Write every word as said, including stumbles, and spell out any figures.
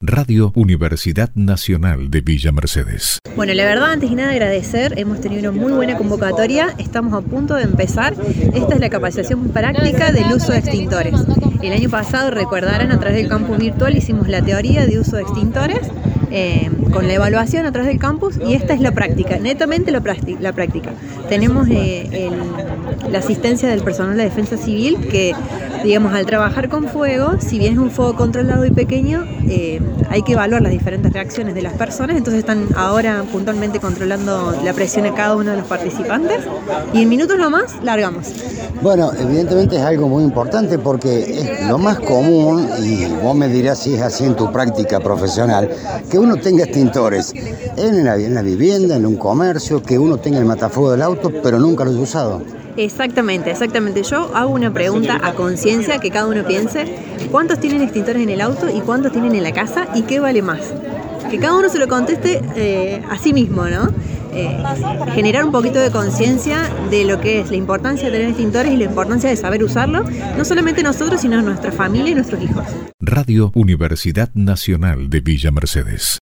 Radio Universidad Nacional de Villa Mercedes. Bueno, la verdad, antes que nada agradecer, hemos tenido una muy buena convocatoria, estamos a punto de empezar. Esta es la capacitación práctica del uso de extintores. El año pasado, recordarán, a través del campus virtual hicimos la teoría de uso de extintores, eh, con la evaluación a través del campus, y esta es la práctica, netamente la, práctica. La práctica. Tenemos eh, el, la asistencia del personal de defensa civil que, digamos, al trabajar con fuego, si bien es un fuego controlado y pequeño, eh, hay que evaluar las diferentes reacciones de las personas, entonces están ahora puntualmente controlando la presión a cada uno de los participantes y en minutos nomás largamos. Bueno, evidentemente es algo muy importante porque es lo más común, y vos me dirás si es así en tu práctica profesional, que uno tenga extintores en la, en la vivienda, en un comercio, que uno tenga el matafuego del auto, pero nunca lo he usado. Exactamente, exactamente. Yo hago una pregunta a conciencia, que cada uno piense cuántos tienen extintores en el auto y cuántos tienen en la casa y qué vale más. Que cada uno se lo conteste eh, a sí mismo, ¿no? Eh, generar un poquito de conciencia de lo que es la importancia de tener extintores y la importancia de saber usarlo, no solamente nosotros, sino nuestra familia y nuestros hijos. Radio Universidad Nacional de Villa Mercedes.